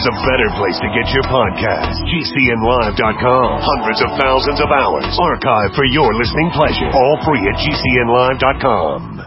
there's a better place to get your podcast. GCNlive.com. Hundreds of thousands of hours archived for your listening pleasure. All free at GCNlive.com.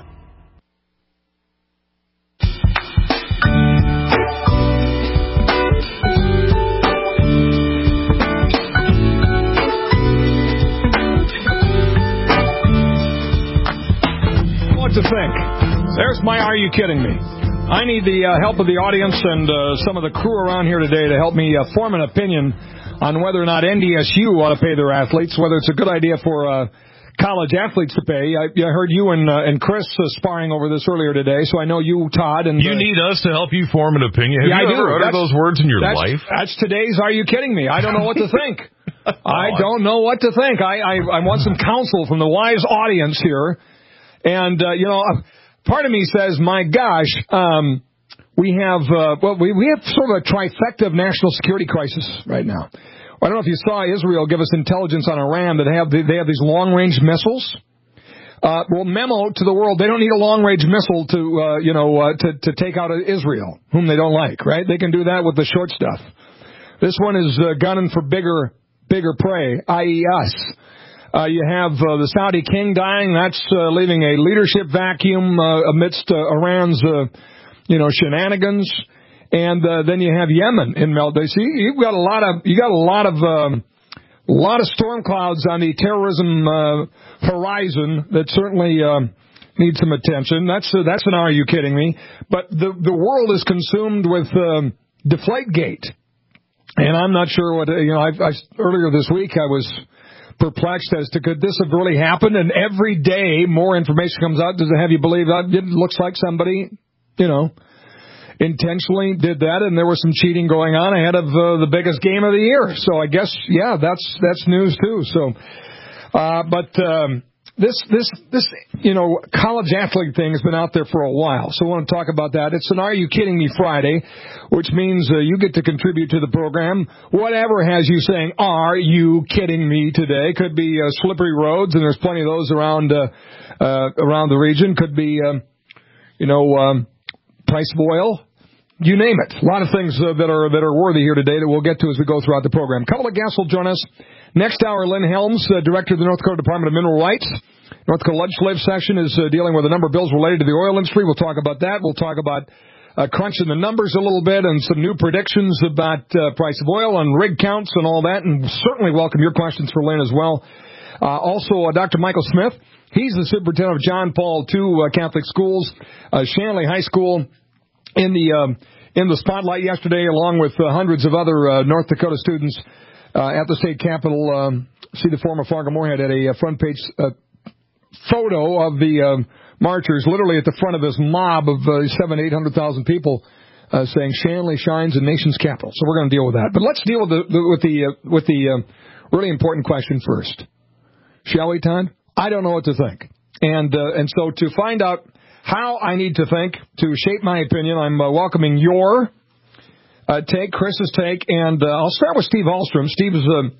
What to think? There's my Are You Kidding Me? I need the help of the audience and some of the crew around here today to help me form an opinion on whether or not NDSU ought to pay their athletes, whether it's a good idea for college athletes to pay. I heard you and Chris sparring over this earlier today, so I know you, Todd. And you need us to help you form an opinion. Have you ever uttered those words in your life? That's today's Are You Kidding Me? I don't know what to think. I don't know what to think. I want some counsel from the wise audience here. And, part of me says, my gosh, we have sort of a trifecta of national security crisis right now. I don't know if you saw Israel give us intelligence on Iran that they have these long-range missiles. Memo to the world, they don't need a long-range missile to take out Israel, whom they don't like, right? They can do that with the short stuff. This one is gunning for bigger prey, i.e. us. You have the Saudi king dying. That's leaving a leadership vacuum amidst Iran's, shenanigans. And then you have Yemen in meltdown. See, you got a lot of storm clouds on the terrorism horizon that certainly need some attention. That's an Are You Kidding Me? But the world is consumed with Deflategate, and I'm not sure what earlier this week I was perplexed as to could this have really happened, and every day more information comes out. Does it have you believe that it looks like somebody, intentionally did that, and there was some cheating going on ahead of the biggest game of the year. So I guess, that's news too. So, this college athlete thing has been out there for a while, so I want to talk about that. It's an Are You Kidding Me Friday, which means you get to contribute to the program. Whatever has you saying, are you kidding me today? Could be slippery roads, and there's plenty of those around the region. Could be, price of oil. You name it. A lot of things that are worthy here today that we'll get to as we go throughout the program. A couple of guests will join us. Next hour, Lynn Helms, Director of the North Dakota Department of Mineral Rights. North Dakota legislative session is dealing with a number of bills related to the oil industry. We'll talk about that. We'll talk about crunching the numbers a little bit and some new predictions about price of oil and rig counts and all that. And certainly welcome your questions for Lynn as well. Also, Dr. Michael Smith. He's the superintendent of John Paul II Catholic Schools, Shanley High School, in the spotlight yesterday, along with hundreds of other North Dakota students at the state capitol. See the former Fargo Moorhead at a front page photo of the marchers, literally at the front of this mob of 700,000-800,000 people, saying Shanley shines the nation's capital. So we're going to deal with that. But let's deal with the really important question first, shall we, Todd? I don't know what to think, and so to find out how I need to think to shape my opinion, I'm welcoming your take, Chris's take, and I'll start with Steve Ahlstrom. Steve's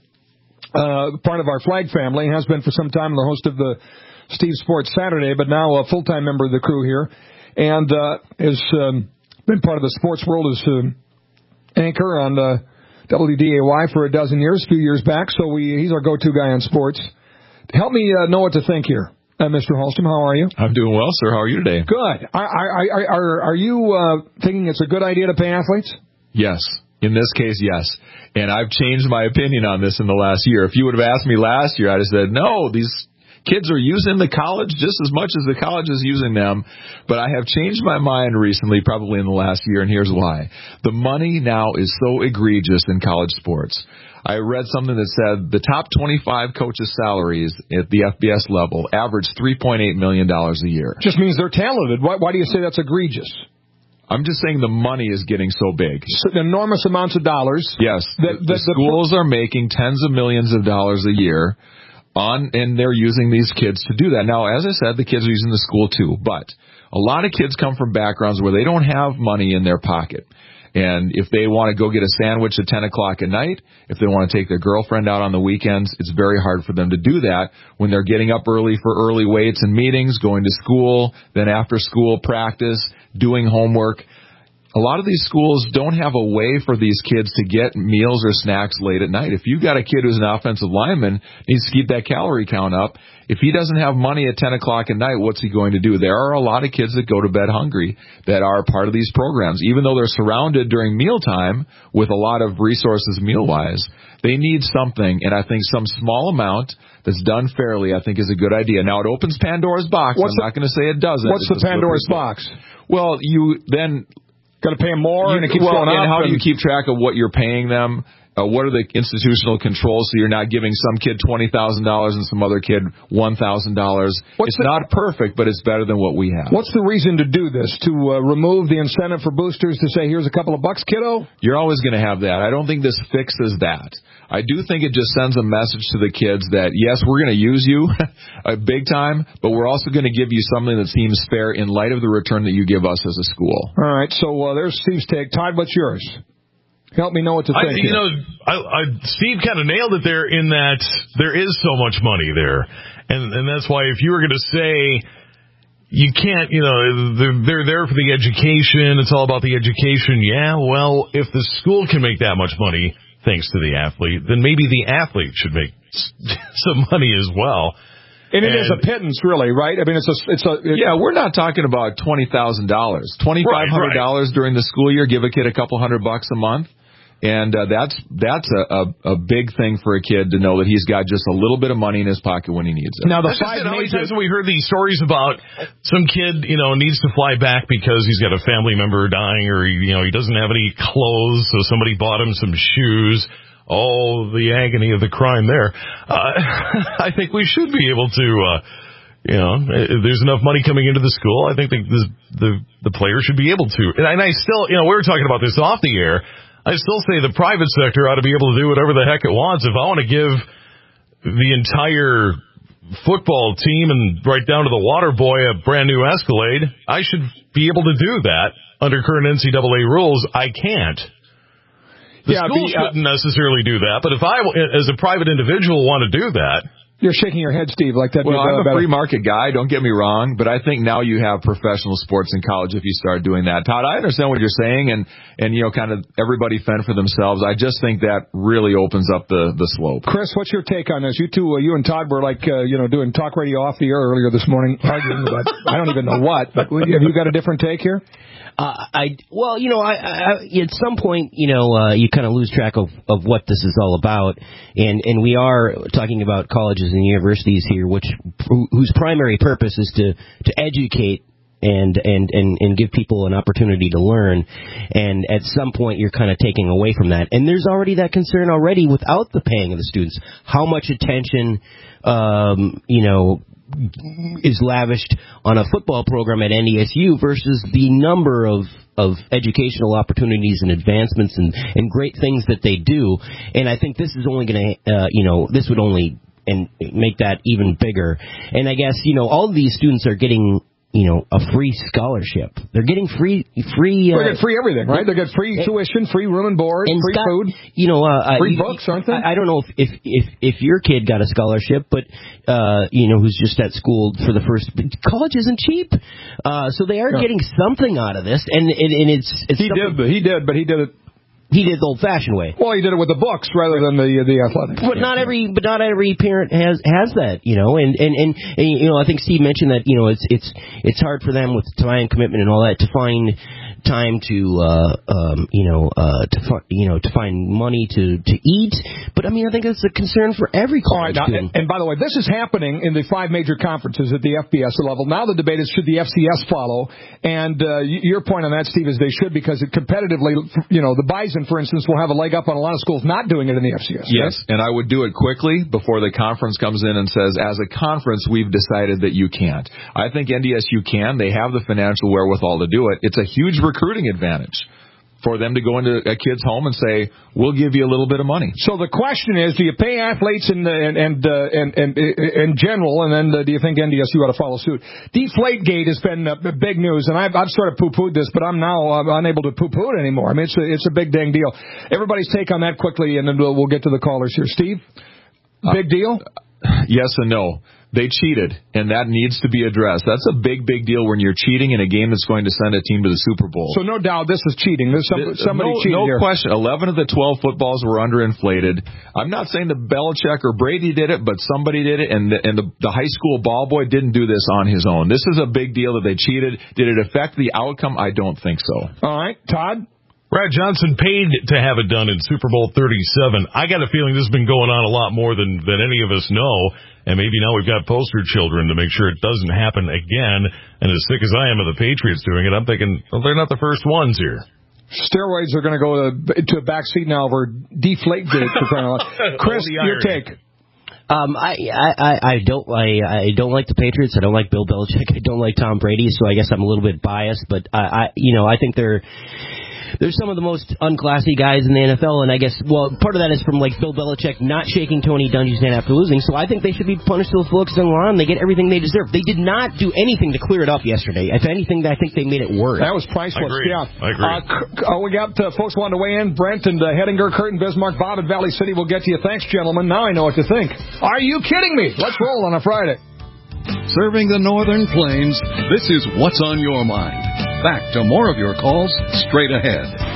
part of our Flag family, has been for some time the host of the Steve Sports Saturday, but now a full-time member of the crew here, and has been part of the sports world as anchor on WDAY for a dozen years, a few years back, so he's our go-to guy on sports. Help me know what to think here. Mr. Ahlstrom, how are you? I'm doing well, sir. How are you today? Good. Are you thinking it's a good idea to pay athletes? Yes. In this case, yes. And I've changed my opinion on this in the last year. If you would have asked me last year, I'd have said, no, these kids are using the college just as much as the college is using them. But I have changed my mind recently, probably in the last year, and here's why. The money now is so egregious in college sports. I read something that said the top 25 coaches' salaries at the FBS level average $3.8 million a year. Just means they're talented. Why do you say that's egregious? I'm just saying the money is getting so big. So enormous amounts of dollars. Yes. The schools are making tens of millions of dollars a year, and they're using these kids to do that. Now, as I said, the kids are using the school too, but a lot of kids come from backgrounds where they don't have money in their pocket. And if they want to go get a sandwich at 10 o'clock at night, if they want to take their girlfriend out on the weekends, it's very hard for them to do that when they're getting up early for early weights and meetings, going to school, then after school practice, doing homework. a lot of these schools don't have a way for these kids to get meals or snacks late at night. If you've got a kid who's an offensive lineman, needs to keep that calorie count up. If he doesn't have money at 10 o'clock at night, what's he going to do? There are a lot of kids that go to bed hungry that are part of these programs. Even though they're surrounded during mealtime with a lot of resources meal-wise, they need something, and I think some small amount that's done fairly, I think, is a good idea. Now, it opens Pandora's box. I'm not going to say it doesn't. What's the Pandora's box? Well, you then got to pay them more, and it keeps going up. And how do you keep track of what you're paying them? What are the institutional controls so you're not giving some kid $20,000 and some other kid $1,000? It's not perfect, but it's better than what we have. What's the reason to do this? To remove the incentive for boosters to say, here's a couple of bucks, kiddo? You're always going to have that. I don't think this fixes that. I do think it just sends a message to the kids that, yes, we're going to use you big time, but we're also going to give you something that seems fair in light of the return that you give us as a school. All right, so there's Steve's take. Todd, what's yours? Help me know what to think. Steve kind of nailed it there in that there is so much money there. And that's why if you were going to say you can't, they're there for the education, it's all about the education. Yeah, well, if the school can make that much money thanks to the athlete, then maybe the athlete should make some money as well. And it is a pittance, really, right? I mean, yeah, we're not talking about $20,000. $2,500 during the school year, give a kid a couple $100 a month. And that's a big thing for a kid to know that he's got just a little bit of money in his pocket when he needs it. Now, how many times have we heard these stories about some kid, needs to fly back because he's got a family member dying, or he doesn't have any clothes, so somebody bought him some shoes. Oh, the agony of the crime there. I think we should be able to, there's enough money coming into the school. I think the player should be able to. And I still, we were talking about this off the air. I still say the private sector ought to be able to do whatever the heck it wants. If I want to give the entire football team and right down to the water boy a brand new Escalade, I should be able to do that under current NCAA rules. I can't. The school shouldn't necessarily do that, but if I, as a private individual, want to do that. You're shaking your head, Steve, like that. Well, I'm a free market guy, don't get me wrong, but I think now you have professional sports in college if you start doing that. Todd, I understand what you're saying, and kind of everybody fend for themselves. I just think that really opens up the slope. Chris, what's your take on this? You two, you and Todd were doing talk radio off the air earlier this morning, arguing about I don't even know what, but have you got a different take here? I at some point, you kind of lose track of what this is all about, and we are talking about colleges and universities here, whose primary purpose is to educate and give people an opportunity to learn, and at some point you're kind of taking away from that, and there's already that concern already without the paying of the students. How much attention, is lavished on a football program at NDSU versus the number of educational opportunities and advancements and great things that they do. And I think this is only going to, this would only make that even bigger. And I guess, all of these students are getting, a free scholarship. They're getting free. They get free everything, right? They get free tuition, free room and board, and free food. Free books, aren't they? I don't know if your kid got a scholarship, but who's just at school for the first. College isn't cheap, so they are getting something out of this, and it's. He did, but he did it. He did the old-fashioned way. Well, he did it with the books rather than the athletics. But not every parent has that, and I think Steve mentioned that it's hard for them with time commitment and all that to find time to find money to eat. But I think that's a concern for every college student. And by the way, this is happening in the 5 major conferences at the FBS level. Now the debate is should the FCS follow? And your point on that, Steve, is they should, because it competitively, the Bison, for instance, will have a leg up on a lot of schools not doing it in the FCS. Yes, right? And I would do it quickly before the conference comes in and says, as a conference, we've decided that you can't. I think NDSU can. They have the financial wherewithal to do it. It's a huge recruiting advantage for them to go into a kid's home and say, we'll give you a little bit of money. So the question is, do you pay athletes in general, and then do you think NDSU ought to follow suit? Deflategate has been big news, and I've sort of poo-pooed this, but I'm now unable to poo-poo it anymore. It's a big dang deal. Everybody's take on that quickly, and then we'll get to the callers here. Steve, big deal? Yes and no. They cheated, and that needs to be addressed. That's a big, big deal when you're cheating in a game that's going to send a team to the Super Bowl. So no doubt this is cheating. There's somebody cheated here. No question. 11 of the 12 footballs were underinflated. I'm not saying that Belichick or Brady did it, but somebody did it, and the high school ball boy didn't do this on his own. This is a big deal that they cheated. Did it affect the outcome? I don't think so. All right, Todd? Brad Johnson paid to have it done in Super Bowl 37. I got a feeling this has been going on a lot more than any of us know. And maybe now we've got poster children to make sure it doesn't happen again. And as sick as I am of the Patriots doing it, I'm thinking, well, they're not the first ones here. Steroids are going to go to a back seat now over Deflate Gate. Chris, your take. I don't like the Patriots. I don't like Bill Belichick. I don't like Tom Brady. So I guess I'm a little bit biased. But I think they're some of the most unclassy guys in the NFL, and I guess, part of that is from, Bill Belichick not shaking Tony Dungy's hand after losing, so I think they should be punished to the full extent of the law, and they get everything they deserve. They did not do anything to clear it up yesterday. If anything, I think they made it worse. That was priceless. I agree. We got folks wanting to weigh in. Brent and Hettinger, Curtin, Bismarck, Bob at Valley City will get to you. Thanks, gentlemen. Now I know what to think. Are you kidding me? Let's roll on a Friday. Serving the Northern Plains, this is What's on Your Mind. Back to more of your calls straight ahead.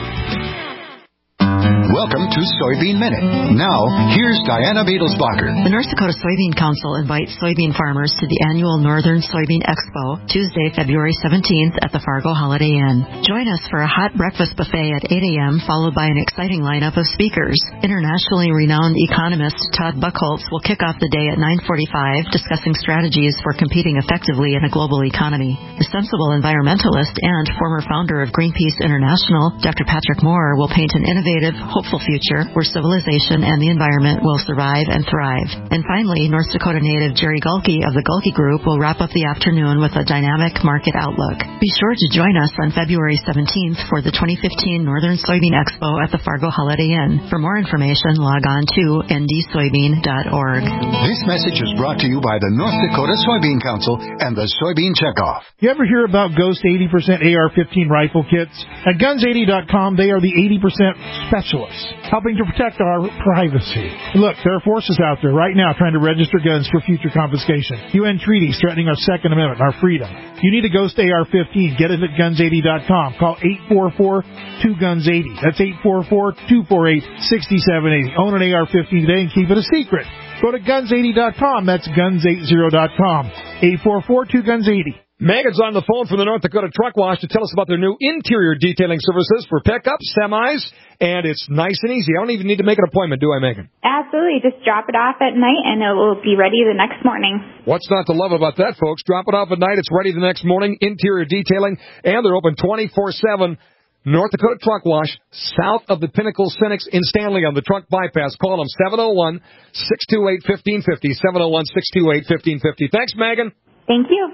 Welcome to Soybean Minute. Now, here's Diana Beadlesbacher. The North Dakota Soybean Council invites soybean farmers to the annual Northern Soybean Expo, Tuesday, February 17th at the Fargo Holiday Inn. Join us for a hot breakfast buffet at 8 a.m., followed by an exciting lineup of speakers. Internationally renowned economist Todd Buchholz will kick off the day at 9:45, discussing strategies for competing effectively in a global economy. The sensible environmentalist and former founder of Greenpeace International, Dr. Patrick Moore, will paint an innovative, hopeful future where civilization and the environment will survive and thrive. And finally, North Dakota native Jerry Gulke of the Gulke Group will wrap up the afternoon with a dynamic market outlook. Be sure to join us on February 17th for the 2015 Northern Soybean Expo at the Fargo Holiday Inn. For more information, log on to ndsoybean.org. This message is brought to you by the North Dakota Soybean Council and the Soybean Checkoff. You ever hear about Ghost 80% AR-15 rifle kits? At Guns80.com, they are the 80% specialists, helping to protect our privacy. Look, there are forces out there right now trying to register guns for future confiscation. UN treaties threatening our Second Amendment, our freedom. You need a Ghost AR-15. Get it at Guns80.com. Call 844-2GUNS80. That's 844-248-6780. Own an AR-15 today and keep it a secret. Go to Guns80.com. That's Guns80.com. 844-2GUNS80. Megan's on the phone from the North Dakota Truck Wash to tell us about their new interior detailing services for pickups, semis, and it's nice and easy. I don't even need to make an appointment, do I, Megan? Absolutely. Just drop it off at night, and it will be ready the next morning. What's not to love about that, folks? Drop it off at night. It's ready the next morning. Interior detailing, and they're open 24/7. North Dakota Truck Wash, south of the Pinnacle Cynics in Stanley on the Truck Bypass. Call them 701-628-1550, 701-628-1550. Thanks, Megan. Thank you.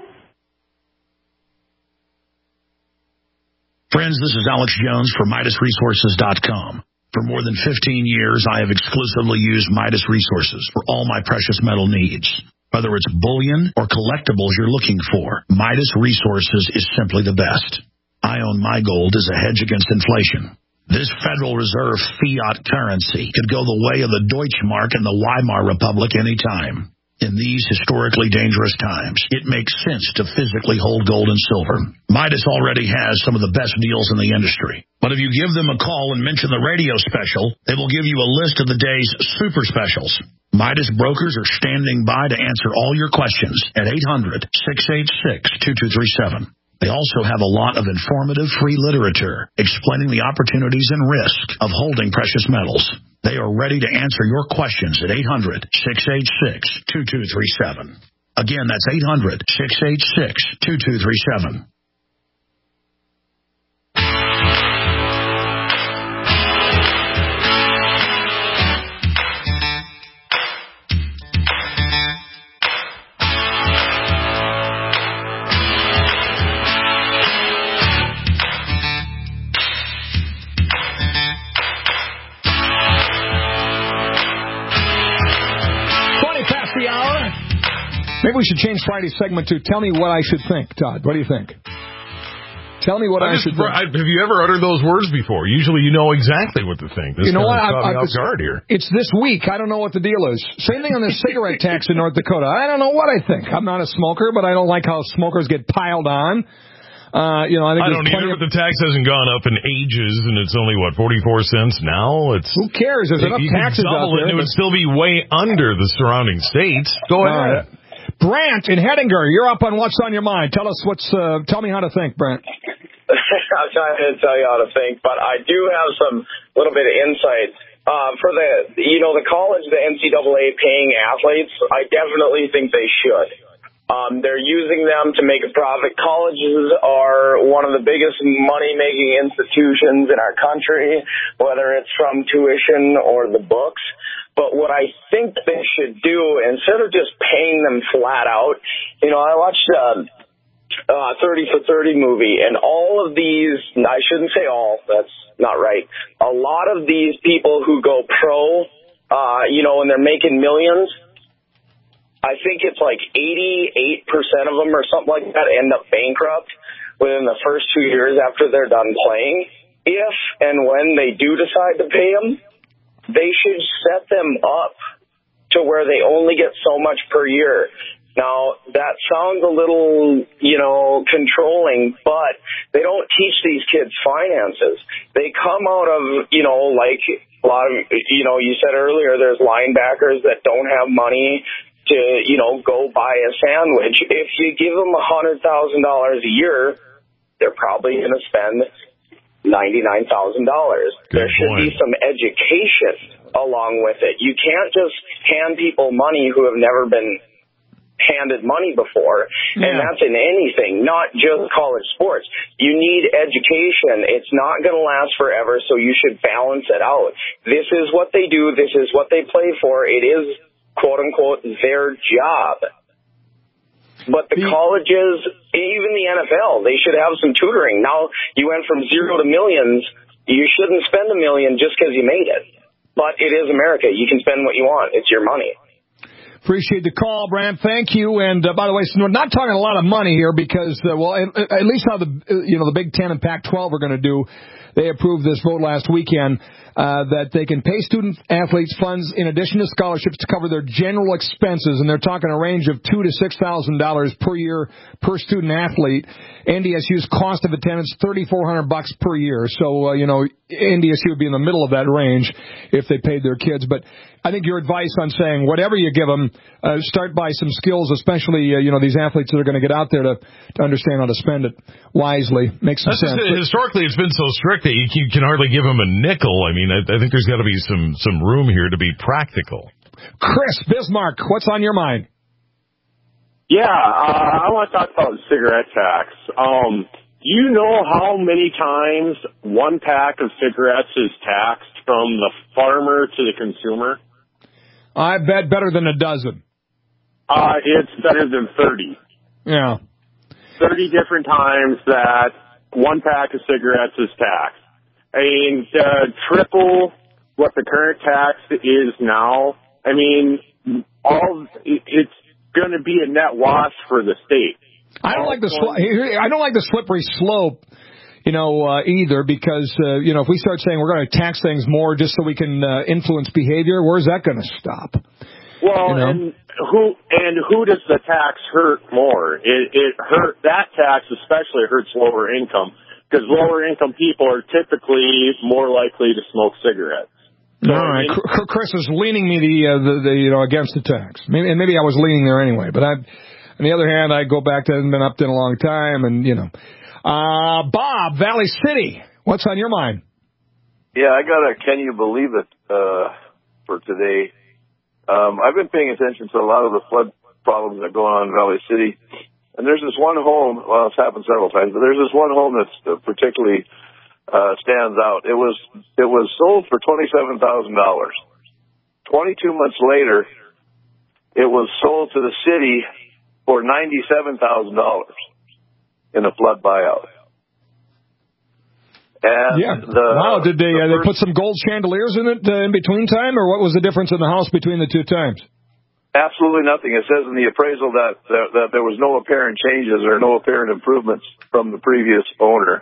Friends, this is Alex Jones for MidasResources.com. For more than 15 years, I have exclusively used Midas Resources for all my precious metal needs. Whether it's bullion or collectibles you're looking for, Midas Resources is simply the best. I own my gold as a hedge against inflation. This Federal Reserve fiat currency could go the way of the Deutschmark and the Weimar Republic anytime. In these historically dangerous times, it makes sense to physically hold gold and silver. Midas already has some of the best deals in the industry. But if you give them a call and mention the radio special, they will give you a list of the day's super specials. Midas brokers are standing by to answer all your questions at 800-686-2237. They also have a lot of informative free literature explaining the opportunities and risk of holding precious metals. They are ready to answer your questions at 800-686-2237. Again, that's 800-686-2237. Maybe we should change Friday's segment to Tell Me What I Should Think. Todd, what do you think? Tell me what I should think. Have you ever uttered those words before? Usually you know exactly what to think. This you know what? caught me off guard here. It's this week. I don't know what the deal is. Same thing on the cigarette tax in North Dakota. I don't know what I think. I'm not a smoker, but I don't like how smokers get piled on. I think I don't either, but the tax hasn't gone up in ages, and it's only, 44 cents now? Who cares? There's enough taxes out there. It would still be way under the surrounding states. Go ahead. Brant in Hettinger, you're up on What's on Your Mind. Tell me how to think, Brant. I'm trying to tell you how to think, but I do have some little bit of insight. For the college, the NCAA paying athletes, I definitely think they should. They're using them to make a profit. Colleges are one of the biggest money-making institutions in our country, whether it's from tuition or the books. But what I think they should do, instead of just paying them flat out, I watched 30 for 30 movie, and all of these, I shouldn't say all, that's not right, a lot of these people who go pro, and they're making millions, I think it's like 88% of them or something like that end up bankrupt within the first 2 years after they're done playing. If and when they do decide to pay them, they should set them up to where they only get so much per year. Now, that sounds a little, controlling, but they don't teach these kids finances. They come out of, like a lot of, you said earlier, there's linebackers that don't have money to, go buy a sandwich. If you give them $100,000 a year, they're probably going to spend $99,000. There should be some education along with it. You can't just hand people money who have never been handed money before, and that's in anything, not just college sports. You need education. It's not going to last forever, so you should balance it out. This is what they do. This is what they play for. It is, quote-unquote, their job. But the colleges, even the NFL, they should have some tutoring. Now, you went from zero to millions. You shouldn't spend $1 million just because you made it. But it is America. You can spend what you want. It's your money. Appreciate the call, Brant. Thank you. And by the way, so we're not talking a lot of money here because, at least how the Big Ten and Pac-12 are going to do. They approved this vote last weekend that they can pay student athletes funds in addition to scholarships to cover their general expenses, and they're talking a range of $2,000 to $6,000 per year per student athlete. NDSU's cost of attendance $3,400 per year. So NDSU would be in the middle of that range if they paid their kids. But I think your advice on saying whatever you give them, start by some skills, especially these athletes that are going to get out there to understand how to spend it wisely, makes some sense. Historically, it's been so strict that you can hardly give them a nickel. I mean, I think there's got to be some room here to be practical. Chris Bismarck, what's on your mind? Yeah, I want to talk about the cigarette tax. Do you know how many times one pack of cigarettes is taxed from the farmer to the consumer? I bet better than a dozen. It's better than 30. Yeah. 30 different times that one pack of cigarettes is taxed. I mean, triple what the current tax is now. I mean, it's going to be a net wash for the state. I don't like the slippery slope, either, because if we start saying we're going to tax things more just so we can influence behavior, where's that going to stop? Well, and who does the tax hurt more? That tax especially hurts lower income, because lower income people are typically more likely to smoke cigarettes. So, all right, Chris is leaning me against the tax. Maybe I was leaning there anyway, but on the other hand, I go back to having been up in a long time, and Bob, Valley City, what's on your mind? Yeah, I got a can you believe it for today. I've been paying attention to a lot of the flood problems that are going on in Valley City, and there's this one home. Well, it's happened several times, but there's this one home that's particularly stands out. It was sold for $27,000. 22 months later, it was sold to the city for $97,000 in a flood buyout. And did they put some gold chandeliers in it in between time, or what was the difference in the house between the two times? Absolutely nothing. It says in the appraisal that there was no apparent changes or no apparent improvements from the previous owner.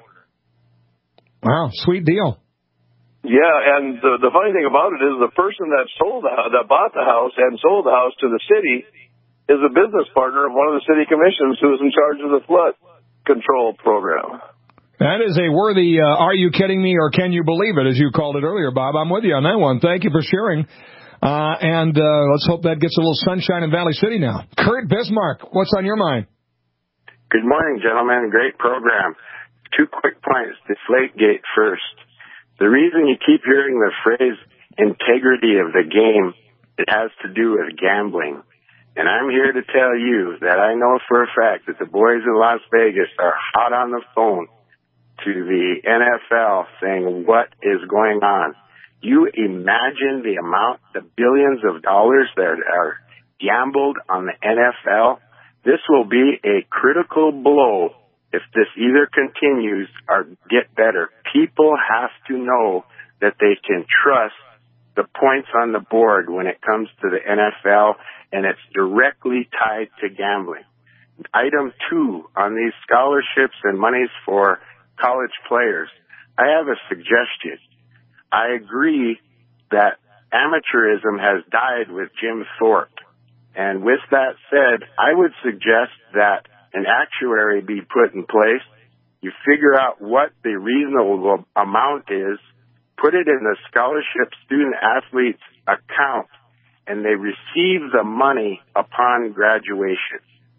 Wow, sweet deal. Yeah, and the funny thing about it is the person that bought the house and sold the house to the city is a business partner of one of the city commissions who is in charge of the flood control program. That is a worthy, are you kidding me or can you believe it, as you called it earlier, Bob. I'm with you on that one. Thank you for sharing. And let's hope that gets a little sunshine in Valley City now. Kurt Bismarck, what's on your mind? Good morning, gentlemen. Great program. 2 quick points. Deflategate first. The reason you keep hearing the phrase integrity of the game, it has to do with gambling. And I'm here to tell you that I know for a fact that the boys in Las Vegas are hot on the phone to the NFL saying what is going on. You imagine the amount, the billions of dollars that are gambled on the NFL? This will be a critical blow if this either continues or get better. People have to know that they can trust the points on the board when it comes to the NFL, and it's directly tied to gambling. Item 2, on these scholarships and monies for college players, I have a suggestion. I agree that amateurism has died with Jim Thorpe. And with that said, I would suggest that an actuary be put in place. You figure out what the reasonable amount is, put it in the scholarship student athlete's account, and they receive the money upon graduation.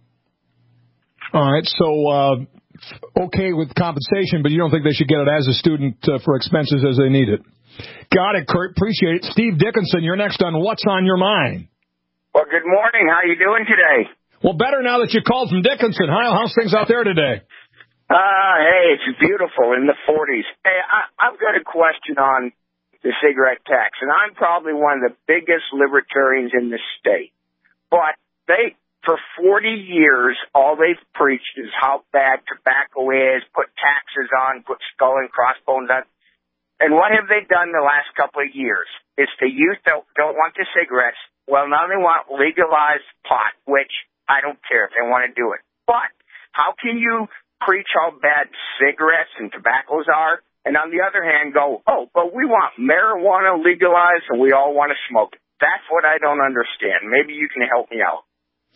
All right, so okay with compensation, but you don't think they should get it as a student for expenses as they need it. Got it, Kurt. Appreciate it. Steve Dickinson, you're next on What's on Your Mind. Well, good morning. How you doing today? Well, better now that you called from Dickinson. How's things out there today? Hey, it's beautiful in the 40s. Hey, I've got a question on the cigarette tax, and I'm probably one of the biggest libertarians in the state. But for 40 years, all they've preached is how bad tobacco is, put taxes on, put skull and crossbones on. And what have they done the last couple of years? It's the youth that don't want the cigarettes. Well, now they want legalized pot, which I don't care if they want to do it. But how can you preach how bad cigarettes and tobaccos are, and on the other hand go, oh, but we want marijuana legalized and we all want to smoke it? That's what I don't understand. Maybe you can help me out.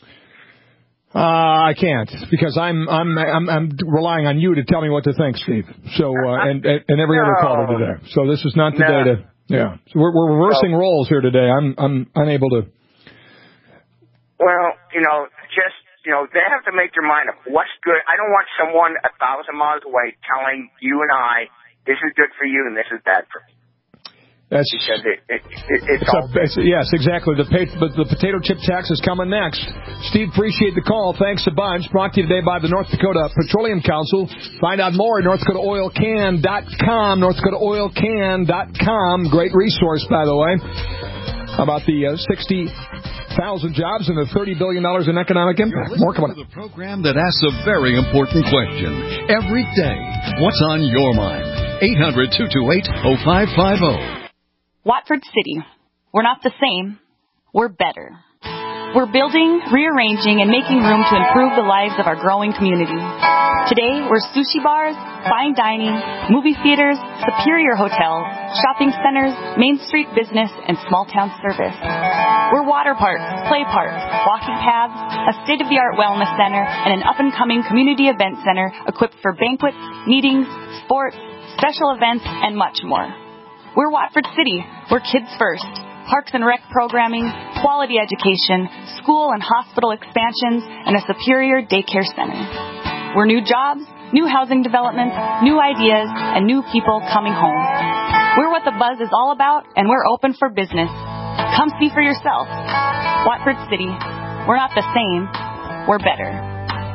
I can't, because I'm relying on you to tell me what to think, Steve. So and every other caller today. So this is not today to. Yeah, so we're reversing roles here today. I'm unable to. Well, they have to make their mind up. What's good? I don't want someone 1,000 miles away telling you and I this is good for you and this is bad for me. That's because it's yes, exactly. The potato chip tax is coming next. Steve, appreciate the call. Thanks a bunch. Brought to you today by the North Dakota Petroleum Council. Find out more at NorthDakotaOilCan.com. NorthDakotaOilCan.com. Great resource, by the way, about the 60,000 jobs and the $30 billion in economic impact. More coming up. The program that asks a very important question every day. What's on your mind? 800-228-0550. Watford City. We're not the same. We're better. We're building, rearranging, and making room to improve the lives of our growing community. Today, we're sushi bars, fine dining, movie theaters, superior hotels, shopping centers, Main Street business, and small-town service. We're water parks, play parks, walking paths, a state-of-the-art wellness center, and an up-and-coming community event center equipped for banquets, meetings, sports, special events, and much more. We're Watford City. We're kids first. Parks and rec programming, quality education, school and hospital expansions, and a superior daycare center. We're new jobs, new housing developments, new ideas, and new people coming home. We're what the buzz is all about, and we're open for business. Come see for yourself. Watford City. We're not the same. We're better.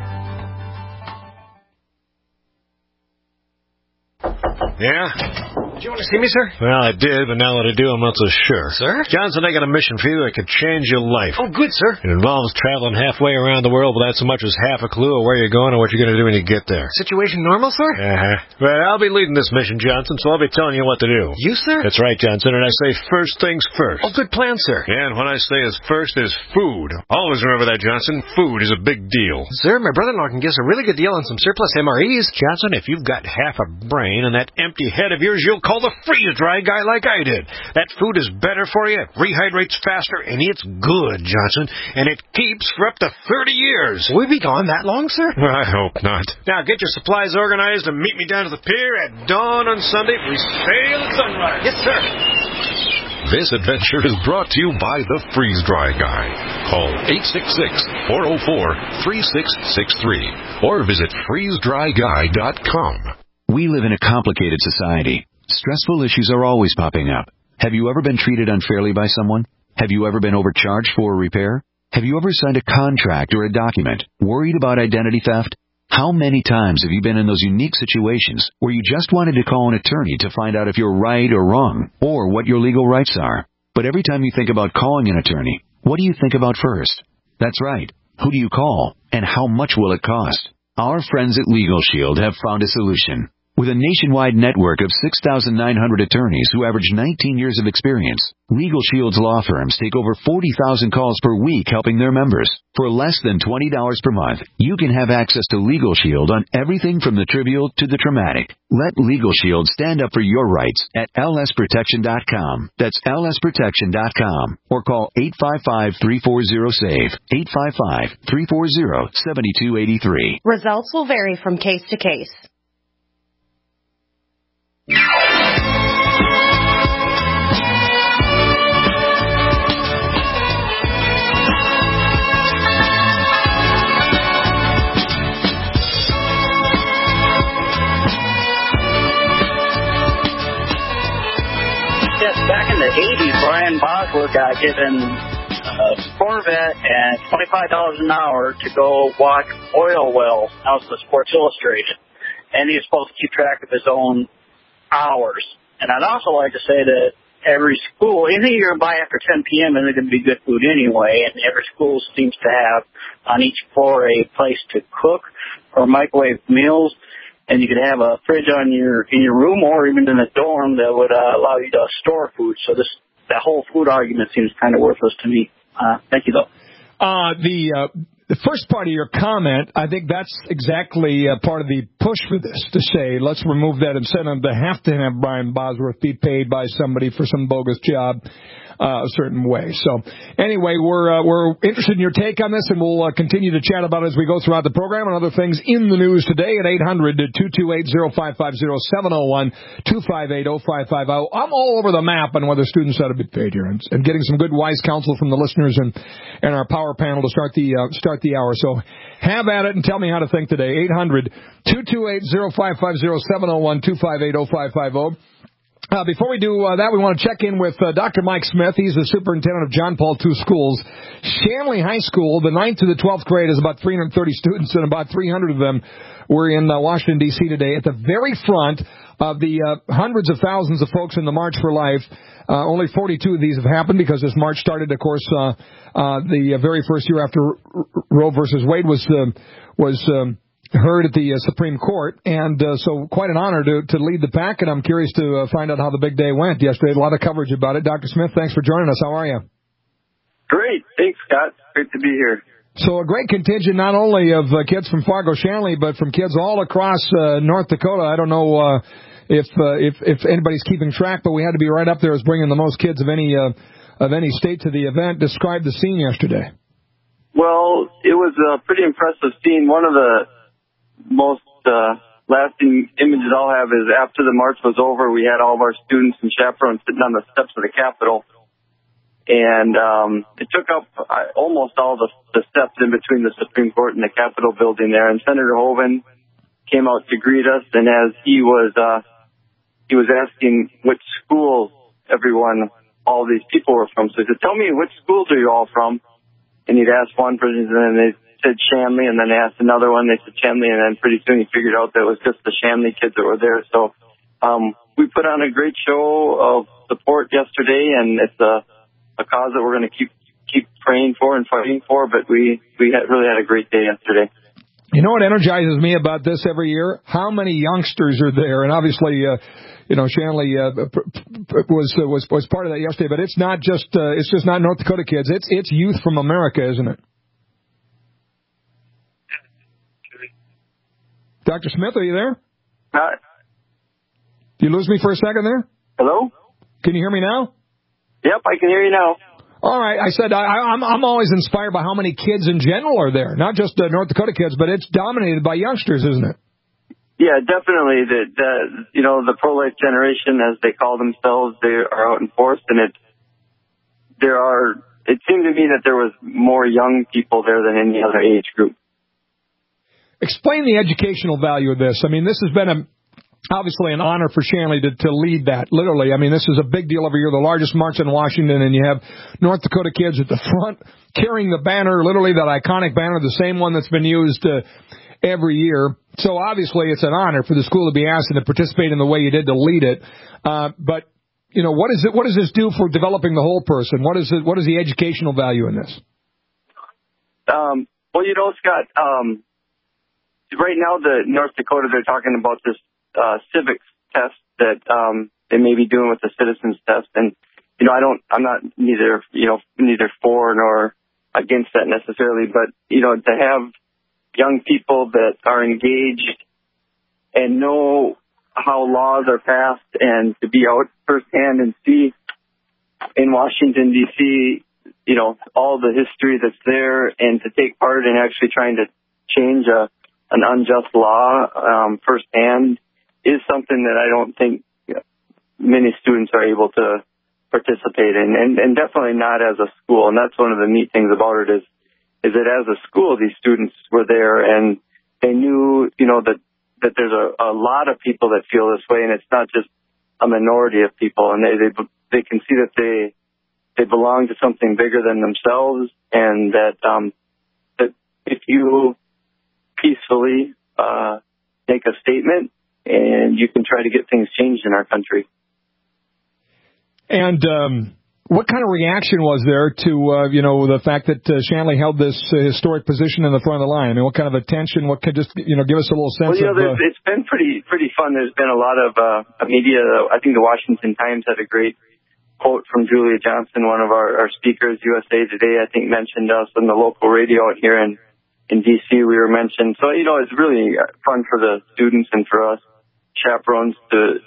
Yeah? Did you want to see me, sir? Well, I did, but now that I do, I'm not so sure. Sir? Johnson, I got a mission for you that could change your life. Oh, good, sir. It involves traveling halfway around the world without so much as half a clue of where you're going or what you're going to do when you get there. Situation normal, sir? Uh-huh. Well, I'll be leading this mission, Johnson, so I'll be telling you what to do. You, sir? That's right, Johnson, and I say first things first. Oh, good plan, sir. And when I say is first is food. Always remember that, Johnson. Food is a big deal. Sir, my brother-in-law can give us a really good deal on some surplus MREs. Johnson, if you've got half a brain and that empty head of yours, you'll call the freeze-dry guy like I did. That food is better for you, it rehydrates faster, and it's good, Johnson. And it keeps for up to 30 years. Will we be gone that long, sir? I hope not. Now, get your supplies organized and meet me down to the pier at dawn on Sunday. We sail at sunrise. Yes, sir. This adventure is brought to you by the Freeze Dry Guy. Call 866-404-3663 or visit freezedryguy.com. We live in a complicated society. Stressful issues are always popping up. Have you ever been treated unfairly by someone? Have you ever been overcharged for a repair? Have you ever signed a contract or a document worried about identity theft? How many times have you been in those unique situations where you just wanted to call an attorney to find out if you're right or wrong, or what your legal rights are? But every time you think about calling an attorney, what do you think about first? That's right. Who do you call, and how much will it cost? Our friends at Legal Shield have found a solution. With a nationwide network of 6,900 attorneys who average 19 years of experience, Legal Shield's law firms take over 40,000 calls per week helping their members. For less than $20 per month, you can have access to Legal Shield on everything from the trivial to the traumatic. Let Legal Shield stand up for your rights at lsprotection.com. That's lsprotection.com. Or call 855-340-SAVE. 855-340-7283. Results will vary from case to case. Yes, back in the 80s, Brian Bosworth got given a Corvette and $25 an hour to go watch oil wells out of the Sports Illustrated. And he was supposed to keep track of his own hours. And I'd also like to say that every school, anything you're going to buy after 10 p.m. isn't going to be good food anyway, and every school seems to have on each floor a place to cook or microwave meals, and you could have a fridge in your room or even in a dorm that would allow you to store food. So that whole food argument seems kind of worthless to me. Thank you, though. The first part of your comment, I think that's exactly part of the push for this, to say let's remove that incentive to have Brian Bosworth be paid by somebody for some bogus job a certain way. So anyway, we're interested in your take on this, and we'll continue to chat about it as we go throughout the program and other things in the news today at 800-228-0550, 701-258-0550. I'm all over the map on whether students ought to be paid here, and getting some good wise counsel from the listeners and our power panel to start the hour. So have at it and tell me how to think today. 800-228-0550, 701-258-0550. Before we do that, we want to check in with Dr. Mike Smith. He's the superintendent of John Paul II schools. Shanley High School, the 9th to the 12th grade, is about 330 students, and about 300 of them were in Washington, D.C. today. At the very front of the hundreds of thousands of folks in the March for Life, only 42 of these have happened because this march started, of course, the very first year after Roe versus Wade was heard at the Supreme Court, and so quite an honor to lead the pack, and I'm curious to find out how the big day went yesterday. A lot of coverage about it. Dr. Smith, thanks for joining us. How are you? Great. Thanks, Scott. Great to be here. So a great contingent not only of kids from Fargo-Shanley, but from kids all across North Dakota. I don't know if anybody's keeping track, but we had to be right up there as bringing the most kids of any state to the event. Describe the scene yesterday. Well, it was a pretty impressive scene. One of the most lasting images I'll have is after the march was over, we had all of our students and chaperones sitting on the steps of the Capitol, and it took up almost all the steps in between the Supreme Court and the Capitol building there. And Senator Hoeven came out to greet us, and as he was asking which schools all these people were from, so he said, "Tell me, which schools are you all from?" And he'd ask one person, and then they said Shanley, and then they asked another one, they said Shanley, and then pretty soon he figured out that it was just the Shanley kids that were there. So we put on a great show of support yesterday, and it's a cause that we're going to keep praying for and fighting for. But we really had a great day yesterday. You know what energizes me about this every year? How many youngsters are there? And obviously, Shanley was part of that yesterday. But it's not just not North Dakota kids. It's youth from America, isn't it? Dr. Smith, are you there? Did you lose me for a second there? Hello? Can you hear me now? Yep, I can hear you now. All right. I said I'm always inspired by how many kids in general are there, not just North Dakota kids, but it's dominated by youngsters, isn't it? Yeah, definitely. The pro-life generation, as they call themselves, they are out in force, and it seemed to me that there was more young people there than any other age group. Explain the educational value of this. I mean, this has been obviously an honor for Shanley to lead that, literally. I mean, this is a big deal every year, the largest march in Washington, and you have North Dakota kids at the front carrying the banner, literally that iconic banner, the same one that's been used every year. So obviously it's an honor for the school to be asked and to participate in the way you did to lead it. But, what does this do for developing the whole person? What is the educational value in this? Well, Scott, right now the North Dakota, they're talking about this civics test that they may be doing with the citizens test, and I'm not neither for nor against that necessarily, but to have young people that are engaged and know how laws are passed, and to be out firsthand and see in Washington D.C. all the history that's there, and to take part in actually trying to change an unjust law firsthand is something that I don't think many students are able to participate in, and definitely not as a school. And that's one of the neat things about it is that as a school, these students were there, and they knew, that there's a lot of people that feel this way, and it's not just a minority of people, and they can see that they belong to something bigger than themselves, and that if you peacefully make a statement, and you can try to get things changed in our country. And what kind of reaction was there to, the fact that Shanley held this historic position in the front of the line? I mean, what kind of attention? What could just, give us a little sense of... it's been pretty fun. There's been a lot of media. I think the Washington Times had a great quote from Julia Johnson, one of our speakers. USA Today, I think, mentioned us on the local radio out here in D.C. We were mentioned. So, it's really fun for the students and for us chaperones to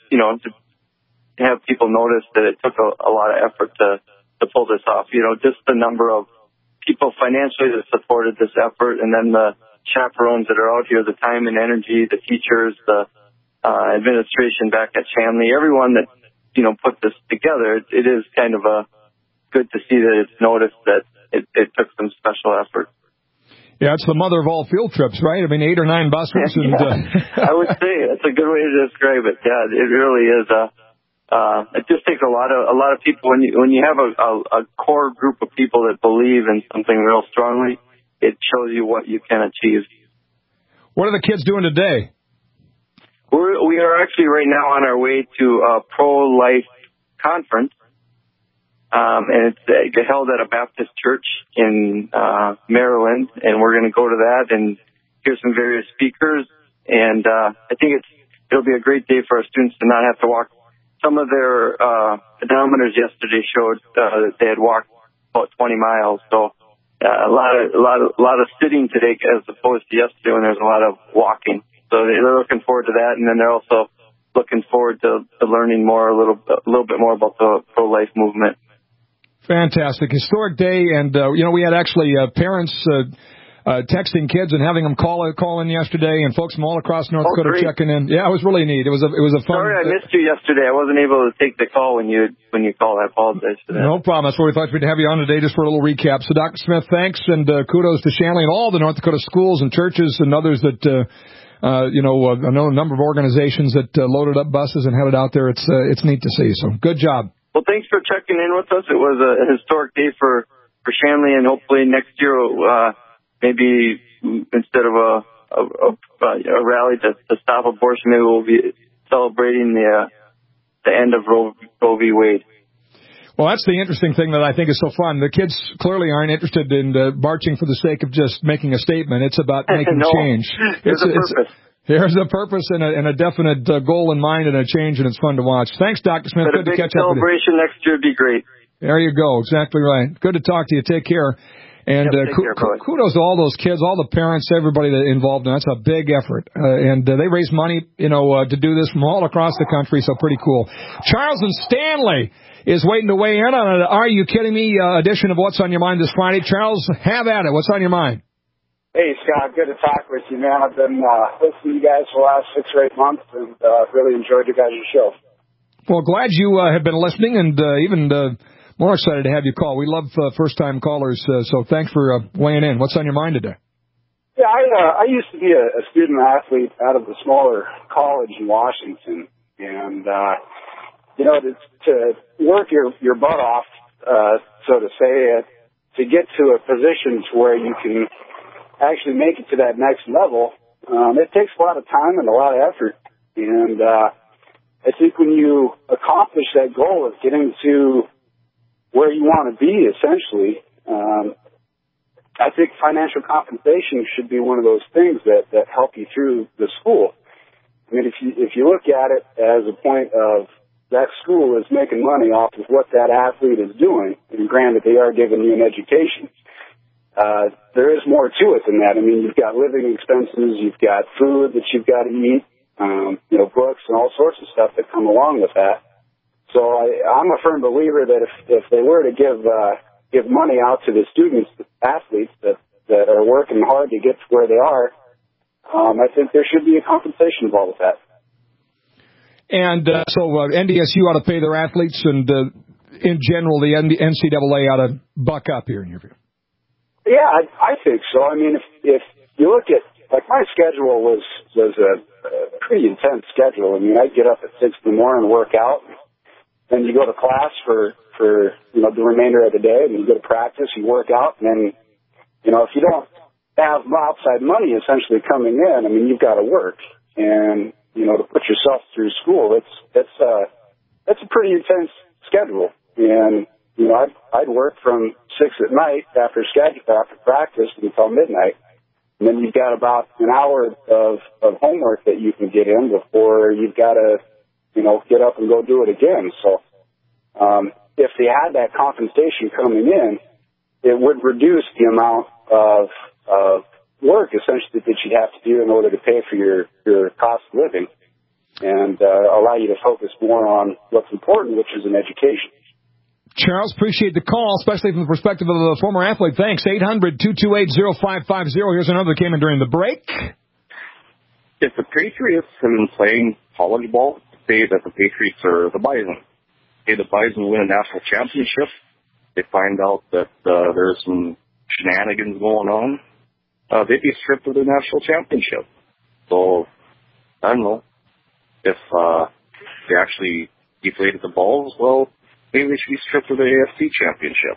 have people notice that it took a lot of effort to pull this off. Just the number of people financially that supported this effort, and then the chaperones that are out here, the time and energy, the teachers, the administration back at Shanley, everyone that, put this together. It is kind of good to see that it's noticed that it took some special effort. Yeah, it's the mother of all field trips, right? I mean, 8 or 9 buses. And, I would say that's a good way to describe it. Yeah, it really is. It just takes a lot of people. When you have a core group of people that believe in something real strongly, it shows you what you can achieve. What are the kids doing today? We are actually right now on our way to a pro-life conference. And it's held at a Baptist church in Maryland, and we're going to go to that and hear some various speakers. And I think it'll be a great day for our students to not have to walk. Some of their pedometers yesterday showed that they had walked about 20 miles. So a lot of sitting today as opposed to yesterday when there's a lot of walking. So they're looking forward to that, and then they're also looking forward to learning more a little bit more about the pro-life movement. Fantastic. Historic day. And, we had actually parents texting kids and having them call in yesterday, and folks from all across North Dakota checking in. Yeah, it was really neat. It was a fun... Sorry I missed you yesterday. I wasn't able to take the call when you called. I apologize for that. No problem. That's why we thought we'd have you on today just for a little recap. So, Dr. Smith, thanks, and kudos to Shanley and all the North Dakota schools and churches and others that... I know a number of organizations that loaded up buses and headed out there. It's neat to see. So, good job. Well, thanks for checking in with us. It was a historic day for Shanley, and hopefully next year, maybe instead of a rally to stop abortion, maybe we'll be celebrating the the end of Roe v. Wade. Well, that's the interesting thing that I think is so fun. The kids clearly aren't interested in marching for the sake of just making a statement. It's about making change. There's a purpose. There's a purpose and a definite goal in mind and a change, and it's fun to watch. Thanks, Dr. Smith. But good to catch up with you. Celebration next year would be great. There you go. Exactly right. Good to talk to you. Take care. And kudos to all those kids, all the parents, everybody that involved in it. That's a big effort. And they raise money, to do this from all across the country, so pretty cool. Charles and Stanley is waiting to weigh in on an Are You Kidding Me edition of What's on Your Mind this Friday. Charles, have at it. What's on your mind? Hey, Scott, good to talk with you, man. I've been listening to you guys for the last 6 or 8 months, and really enjoyed your guys' show. Well, glad you have been listening, and even more excited to have you call. We love first-time callers, so thanks for weighing in. What's on your mind today? Yeah, I used to be a student athlete out of a smaller college in Washington, and to work your butt off, so to say, to get to a position to where you can actually make it to that next level, it takes a lot of time and a lot of effort. And I think when you accomplish that goal of getting to where you want to be, essentially, I think financial compensation should be one of those things that help you through the school. I mean, if you look at it as a point of that school is making money off of what that athlete is doing, and granted, they are giving you an education. There is more to it than that. I mean, you've got living expenses, you've got food that you've got to eat, books and all sorts of stuff that come along with that. So I'm a firm believer that if they were to give money out to the students, the athletes that are working hard to get to where they are, I think there should be a compensation involved with that. And so NDSU ought to pay their athletes, and in general, the NCAA ought to buck up here, in your view. Yeah, I think so. I mean, if you look at, like, my schedule was a pretty intense schedule. I mean, I'd get up at 6 in the morning and work out. Then you go to class for the remainder of the day, and you go to practice, you work out, and then, if you don't have outside money essentially coming in, I mean, you've got to work. And, to put yourself through school, that's a pretty intense schedule. And, I'd work from 6 at night after practice until midnight. And then you've got about an hour of homework that you can get in before you've got to, get up and go do it again. So, if they had that compensation coming in, it would reduce the amount of work essentially that you'd have to do in order to pay for your cost of living, and allow you to focus more on what's important, which is an education. Charles, appreciate the call, especially from the perspective of the former athlete. Thanks. 800-228-0550. Here's another that came in during the break. If the Patriots have been playing college ball, say that the Patriots are the Bison. Say the Bison win a national championship. They find out that there's some shenanigans going on. They'd be stripped of the national championship. So, I don't know. If they actually deflated the balls, well, maybe they should be stripped of the AFC championship.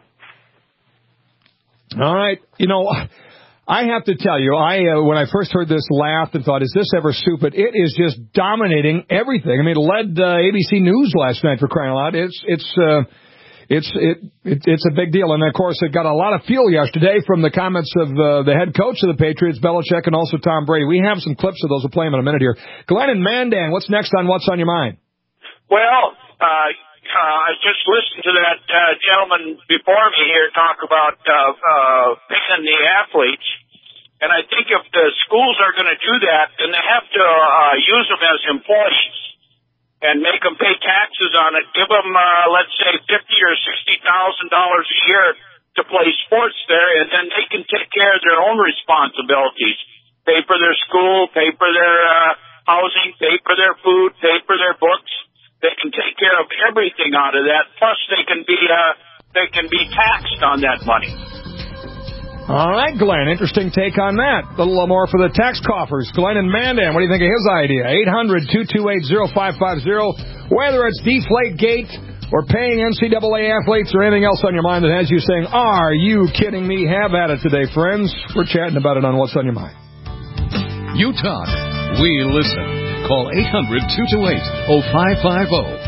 All right. I have to tell you, when I first heard this, laughed and thought, is this ever stupid? It is just dominating everything. I mean, it led ABC News last night, for crying out loud. It's a big deal. And, of course, it got a lot of fuel yesterday from the comments of the head coach of the Patriots, Belichick, and also Tom Brady. We have some clips of those. We'll play them in a minute here. Glenn and Mandan, what's next on What's on Your Mind? Well, I just listened to that gentleman before me here talk about picking the athletes. And I think if the schools are going to do that, then they have to use them as employees and make them pay taxes on it. Give them, let's say, $50,000 or $60,000 a year to play sports there, and then they can take care of their own responsibilities. Pay for their school, pay for their housing, pay for their food, pay for their books. They can take care of everything out of that. Plus, they can be taxed on that money. All right, Glenn. Interesting take on that. A little more for the tax coffers. Glenn and Mandan, what do you think of his idea? 800-228-0550. Whether it's Deflategate or paying NCAA athletes or anything else on your mind that has you saying, are you kidding me? Have at it today, friends. We're chatting about it on What's on Your Mind. You talk. We listen. Call 800-228-0550.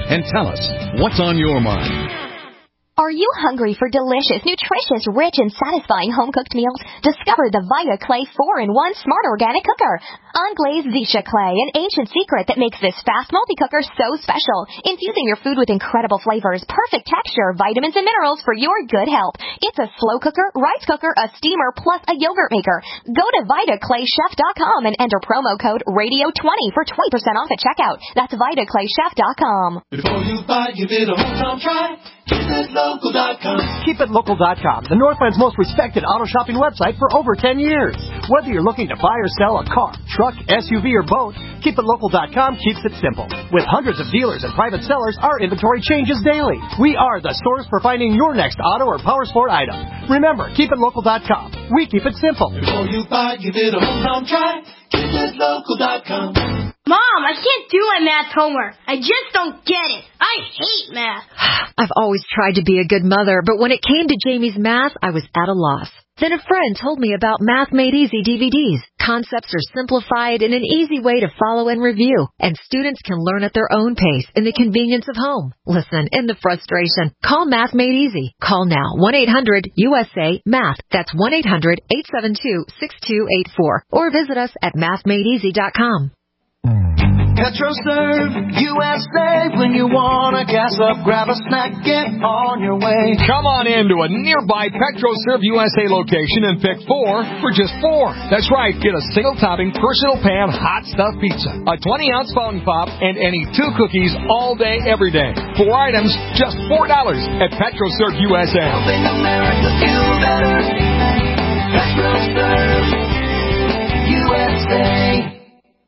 and tell us what's on your mind. Are you hungry for delicious, nutritious, rich, and satisfying home-cooked meals? Discover the Vita Clay 4-in-1 Smart Organic Cooker. Unglazed Zisha Clay, an ancient secret that makes this fast multi-cooker so special. Infusing your food with incredible flavors, perfect texture, vitamins, and minerals for your good health. It's a slow cooker, rice cooker, a steamer, plus a yogurt maker. Go to VitaClayChef.com and enter promo code RADIO20 for 20% off at checkout. That's VitaClayChef.com. Before you buy, give it a home try. KeepItLocal.com. KeepItLocal.com, the Northland's most respected auto shopping website for over 10 years. Whether you're looking to buy or sell a car, truck, SUV, or boat, KeepItLocal.com keeps it simple. With hundreds of dealers and private sellers, our inventory changes daily. We are the source for finding your next auto or power sport item. Remember, KeepItLocal.com. We keep it simple. Before you buy, give it a home try. KeepItLocal.com. Mom, I can't do my math homework. I just don't get it. I hate math. I've always tried to be a good mother, but when it came to Jamie's math, I was at a loss. Then a friend told me about Math Made Easy DVDs. Concepts are simplified in an easy way to follow and review, and students can learn at their own pace in the convenience of home. Listen, in the frustration, call Math Made Easy. Call now, 1-800-USA-MATH. That's 1-800-872-6284. Or visit us at mathmadeeasy.com. PetroServe USA. When you want to gas up, grab a snack, get on your way. Come on into a nearby PetroServe USA location and pick 4 for just $4. That's right. Get a single-topping, personal pan, hot stuff pizza, a 20-ounce fountain pop, and any 2 cookies all day, every day. 4 items, just $4 at PetroServe USA. Helping America feel better. PetroServe USA.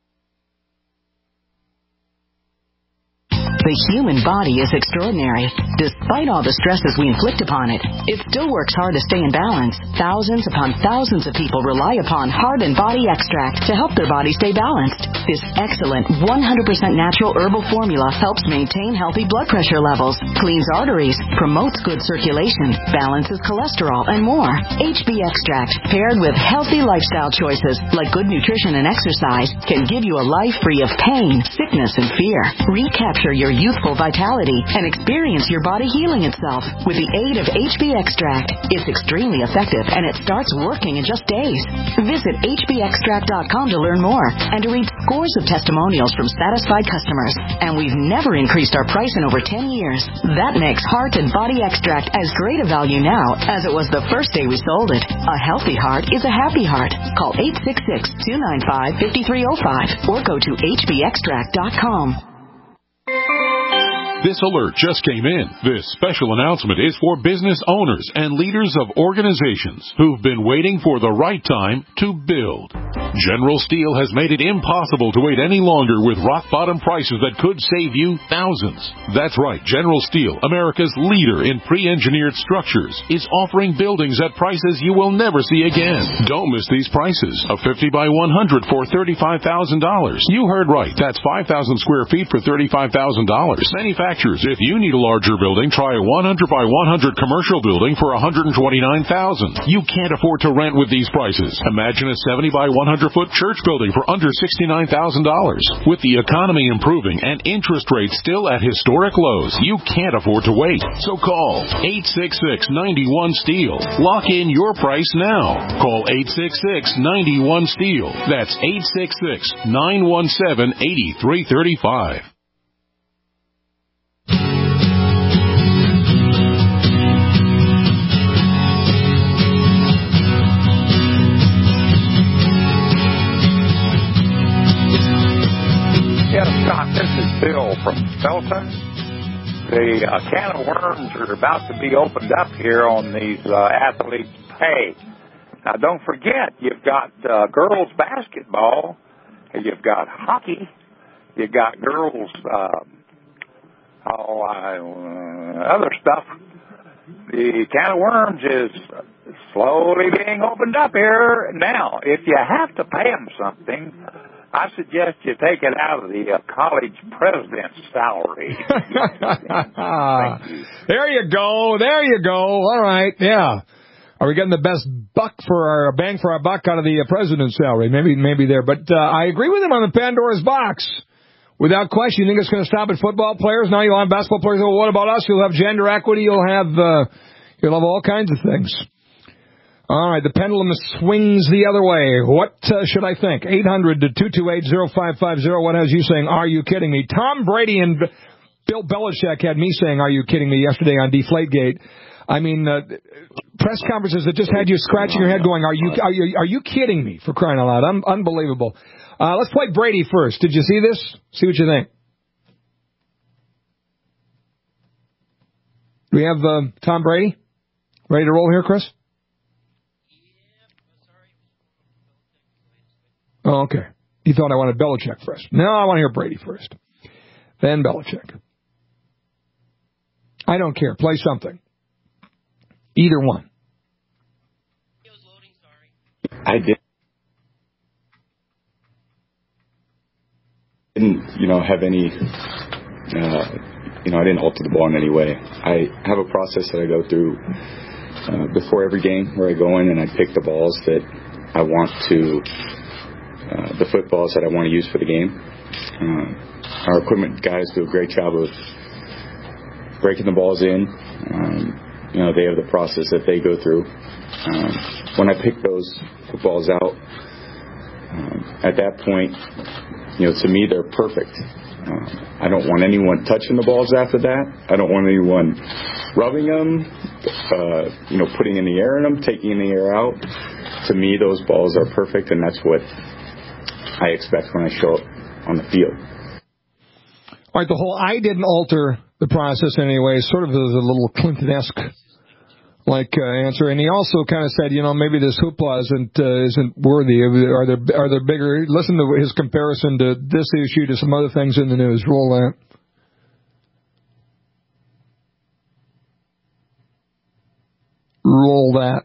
The human body is extraordinary. Despite all the stresses we inflict upon it, it still works hard to stay in balance. Thousands upon thousands of people rely upon Heart and Body Extract to help their body stay balanced. This excellent 100% natural herbal formula helps maintain healthy blood pressure levels, cleans arteries, promotes good circulation, balances cholesterol, and more. HB Extract, paired with healthy lifestyle choices like good nutrition and exercise, can give you a life free of pain, sickness, and fear. Recapture your youthful vitality and experience your body healing itself with the aid of HB Extract. It's extremely effective and it starts working in just days. Visit hbextract.com to learn more and to read scores of testimonials from satisfied customers. And we've never increased our price in over 10 years. That makes Heart and Body Extract as great a value now as it was the first day we sold it. A healthy heart is a happy heart. Call 866-295-5305 or go to hbextract.com. This alert just came in. This special announcement is for business owners and leaders of organizations who've been waiting for the right time to build. General Steel has made it impossible to wait any longer with rock-bottom prices that could save you thousands. That's right, General Steel, America's leader in pre-engineered structures, is offering buildings at prices you will never see again. Don't miss these prices. A 50 by 100 for $35,000. You heard right. That's 5,000 square feet for $35,000. Manufacturers, if you need a larger building, try a 100 by 100 commercial building for $129,000. You can't afford to rent with these prices. Imagine a 70 by 100-foot church building for under $69,000. With the economy improving and interest rates still at historic lows, you can't afford to wait. So call 866-91-STEEL. Lock in your price now. Call 866-91-STEEL. That's 866-917-8335. Yes, Scott, this is Bill from Felton. The can of worms are about to be opened up here on these athletes' pay. Now, don't forget, you've got girls basketball, you've got hockey, you've got girls, other stuff. The can of worms is slowly being opened up here. Now, if you have to pay them something, I suggest you take it out of the college president's salary. There you go. There you go. All right. Yeah. Are we getting the best bang for our buck out of the president's salary? Maybe there. But I agree with him on the Pandora's box. Without question. You think it's going to stop at football players? Now you'll have basketball players. Well, what about us? You'll have gender equity. You'll have all kinds of things. All right, the pendulum swings the other way. What should I think? 800-228-0550. What has you saying, are you kidding me? Tom Brady and Bill Belichick had me saying, are you kidding me, yesterday on Deflategate. I mean, press conferences that just had you scratching your head going, are you kidding me, for crying out loud? Unbelievable. Let's play Brady first. Did you see this? See what you think. Do we have Tom Brady? Ready to roll here, Chris? Oh, okay. You thought I wanted Belichick first. No, I want to hear Brady first. Then Belichick. I don't care. Play something. Either one. I didn't, have any, I didn't alter the ball in any way. I have a process that I go through before every game where I go in and I pick the balls that I want to, the footballs that I want to use for the game. Our equipment guys do a great job of breaking the balls in. They have the process that they go through. When I pick those footballs out, at that point, to me, they're perfect. I don't want anyone touching the balls after that. I don't want anyone rubbing them, putting in the air in them, taking the air out. To me, those balls are perfect, and that's what I expect when I show up on the field. All right, the whole I didn't alter the process in any way sort of is a little Clinton-esque answer, and he also kind of said, maybe this hoopla isn't worthy. Are there bigger? Listen to his comparison to this issue to some other things in the news. Roll that. Roll that.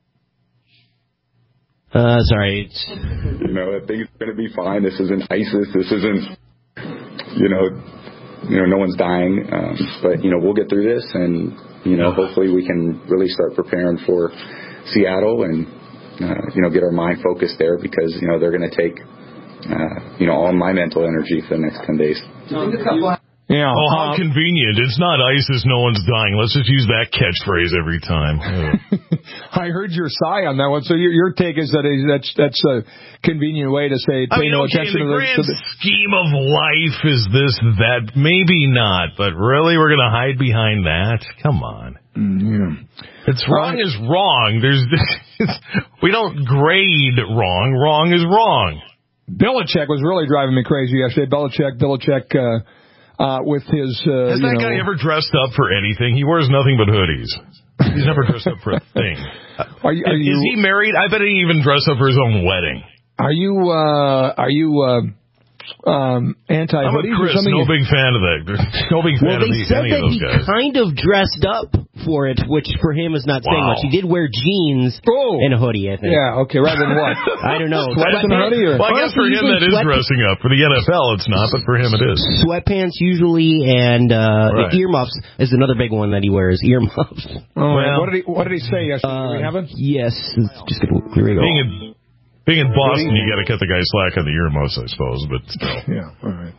Sorry. I think it's going to be fine. This isn't ISIS. This isn't, no one's dying. But, we'll get through this, and, hopefully we can really start preparing for Seattle and, get our mind focused there because, they're going to take, all my mental energy for the next 10 days. Yeah. Oh, how convenient. It's not ISIS, no one's dying. Let's just use that catchphrase every time. I heard your sigh on that one. So your take is that that's a convenient way to say pay no attention to the grand scheme of life is this, that. Maybe not, but really we're going to hide behind that? Come on. Yeah. It's wrong is wrong. We don't grade wrong. Wrong is wrong. Belichick was really driving me crazy yesterday. Belichick, with his... Has that guy ever dressed up for anything? He wears nothing but hoodies. He's never dressed up for a thing. Is he married? I bet he even dressed up for his own wedding. Are you anti-hoodies? I'm a Chris, no big fan of that. No big fan of any of those guys. Well, they said that he kind of dressed up for it, which for him is not saying much. He did wear jeans and a hoodie, I think. Yeah, okay, rather than what? I don't know. Sweats and a hoodie? Well, I guess for him that is dressing up. For the NFL, it's not, but for him it is. Sweatpants usually, and earmuffs is another big one that he wears, earmuffs. Oh, well, what did he say yesterday? Do we have it? Yes. Just here we go. Being in Boston, you got to cut the guy slack on the earmuffs, I suppose, but still. Yeah, all right.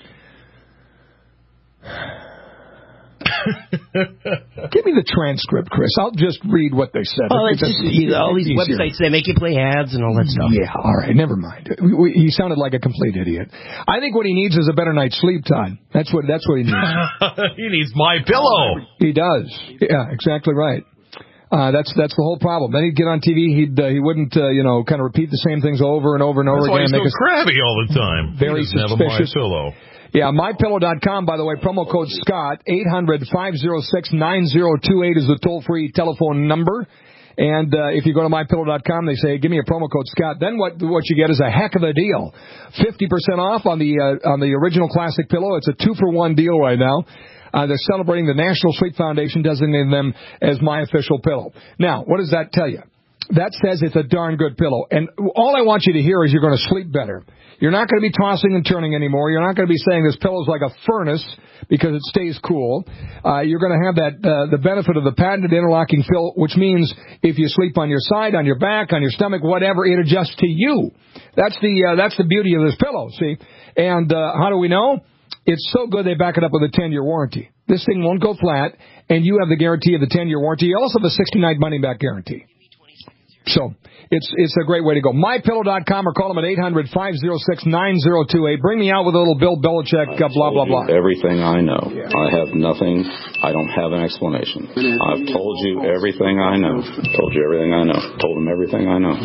Give me the transcript, Chris. I'll just read what they said. Oh, it's just, all these websites, they make you play ads and all that stuff. Yeah, all right, never mind. He sounded like a complete idiot. I think what he needs is a better night's sleep, Todd. That's what he needs. He needs my pillow. He does. Yeah, exactly right. That's the whole problem. Then he'd get on TV. He wouldn't kind of repeat the same things over and over and over again. That's why he's so crabby all the time. Very suspicious. Have a My Pillow. Yeah, MyPillow.com, by the way, promo code Scott, 800-506-9028 is the toll-free telephone number. And if you go to MyPillow.com, they say, give me a promo code Scott. Then what you get is a heck of a deal. 50% off on the original classic pillow. It's a 2-for-1 deal right now. They're celebrating the National Sleep Foundation, designating them as my official pillow. Now, what does that tell you? that says it's a darn good pillow. And all I want you to hear is you're going to sleep better. You're not going to be tossing and turning anymore. You're not going to be saying this pillow's like a furnace because it stays cool. You're going to have the benefit of the patented interlocking fill, which means if you sleep on your side, on your back, on your stomach, whatever, it adjusts to you. That's the beauty of this pillow, see? And how do we know? It's so good they back it up with a 10-year warranty. This thing won't go flat, and you have the guarantee of the 10-year warranty. You also have a 60-night money-back guarantee. So it's a great way to go. MyPillow.com or call them at 800-506-9028. Bring me out with a little Bill Belichick, blah, blah, blah. Everything I know. Yeah. I have nothing. I don't have an explanation. I've told you everything I know. Told you everything I know. Told them everything I know.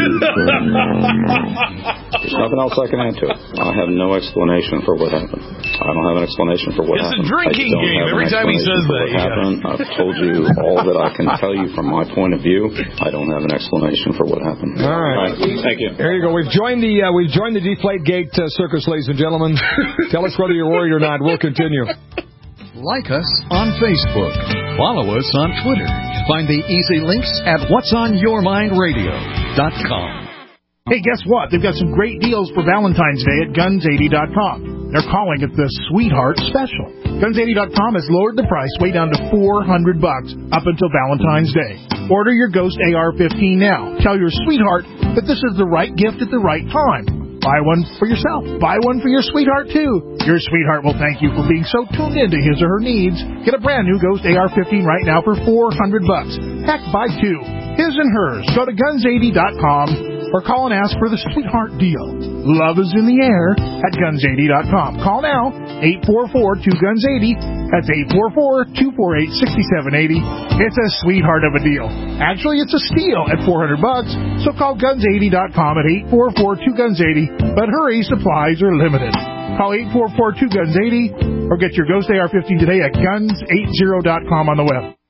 There's nothing else I can add to it. I have no explanation for what happened. I don't have an explanation for what happened. It's a drinking game every time he says that. What happened. I've told you all that I can tell you from my point of view. I don't have an explanation for what happened. All right. Thank you. There you go. We've joined the Deflate Gate circus, ladies and gentlemen. Tell us whether you're worried or not. We'll continue. Like us on Facebook. Follow us on Twitter. Find the easy links at whatsonyourmindradio.com. Hey, guess what? They've got some great deals for Valentine's Day at Guns80.com. They're calling it the Sweetheart Special. Guns80.com has lowered the price way down to $400 up until Valentine's Day. Order your Ghost AR-15 now. Tell your sweetheart that this is the right gift at the right time. Buy one for yourself. Buy one for your sweetheart, too. Your sweetheart will thank you for being so tuned into his or her needs. Get a brand new Ghost AR-15 right now for $400. Heck, buy two. His and hers. Go to Guns80.com. or call and ask for the sweetheart deal. Love is in the air at Guns80.com. Call now, 844-2GUNS80. That's 844-248-6780. It's a sweetheart of a deal. Actually, it's a steal at $400. So call Guns80.com at 844-2GUNS80. But hurry, supplies are limited. Call 844-2GUNS80 or get your Ghost AR-15 today at Guns80.com on the web.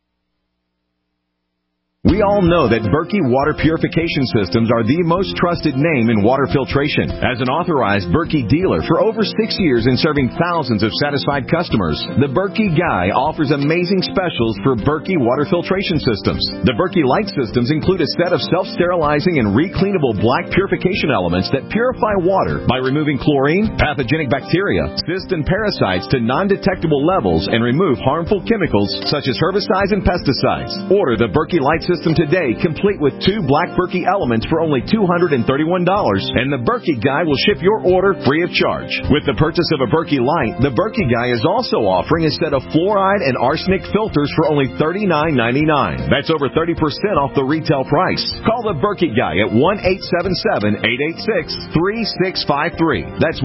We all know that Berkey Water Purification Systems are the most trusted name in water filtration. As an authorized Berkey dealer for over 6 years and serving thousands of satisfied customers, the Berkey Guy offers amazing specials for Berkey Water Filtration Systems. The Berkey Light Systems include a set of self-sterilizing and recleanable black purification elements that purify water by removing chlorine, pathogenic bacteria, cysts, and parasites to non-detectable levels and remove harmful chemicals such as herbicides and pesticides. Order the Berkey Light System today, complete with 2 black Berkey elements for only $231, and the Berkey Guy will ship your order free of charge. With the purchase of a Berkey Light, the Berkey Guy is also offering a set of fluoride and arsenic filters for only $39.99. That's over 30% off the retail price. Call the Berkey Guy at 1-877-886-3653. That's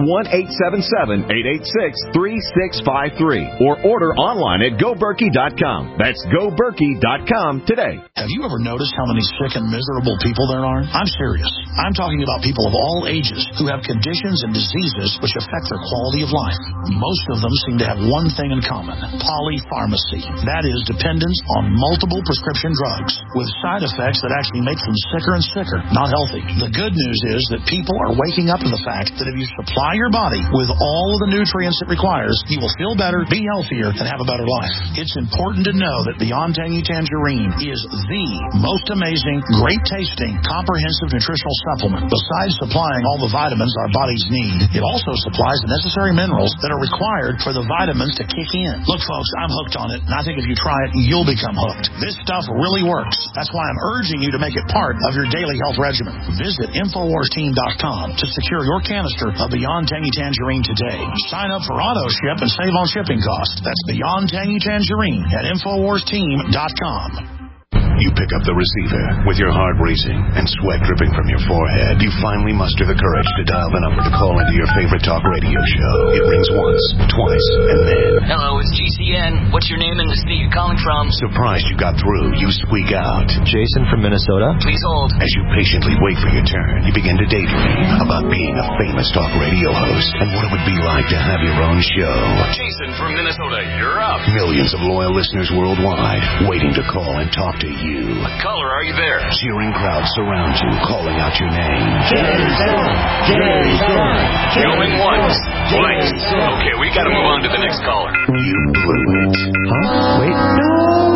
1-877-886-3653. Or order online at GoBerkey.com. That's GoBerkey.com today. Have you ever noticed how many sick and miserable people there are? I'm serious. I'm talking about people of all ages who have conditions and diseases which affect their quality of life. Most of them seem to have one thing in common: polypharmacy. That is, dependence on multiple prescription drugs with side effects that actually make them sicker and sicker, not healthy. The good news is that people are waking up to the fact that if you supply your body with all of the nutrients it requires, you will feel better, be healthier, and have a better life. It's important to know that Beyond Tangy Tangerine is the most amazing, great-tasting, comprehensive nutritional supplement. Besides supplying all the vitamins our bodies need, it also supplies the necessary minerals that are required for the vitamins to kick in. Look, folks, I'm hooked on it, and I think if you try it, you'll become hooked. This stuff really works. That's why I'm urging you to make it part of your daily health regimen. Visit InfoWarsTeam.com to secure your canister of Beyond Tangy Tangerine today. Sign up for auto ship and save on shipping costs. That's Beyond Tangy Tangerine at InfoWarsTeam.com. You pick up the receiver with your heart racing and sweat dripping from your forehead. You finally muster the courage to dial the number to call into your favorite talk radio show. It rings once, twice, and then... Hello, it's GCN. What's your name and the state you're calling from? Surprised you got through, you squeak out. Jason from Minnesota. Please hold. As you patiently wait for your turn, you begin to daydream about being a famous talk radio host and what it would be like to have your own show. Jason from Minnesota, you're up. Millions of loyal listeners worldwide waiting to call and talk to you. Caller, are you there? Cheering crowds surround you, calling out your name. Jason! Jason! Going once, twice. Okay, we gotta move on to the next caller. You blew it. Huh? Wait, no!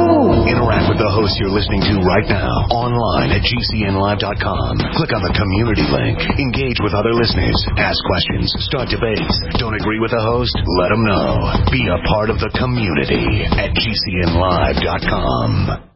Interact with the host you're listening to right now online at GCNlive.com. Click on the community link. Engage with other listeners. Ask questions. Start debates. Don't agree with the host? Let them know. Be a part of the community at GCNlive.com.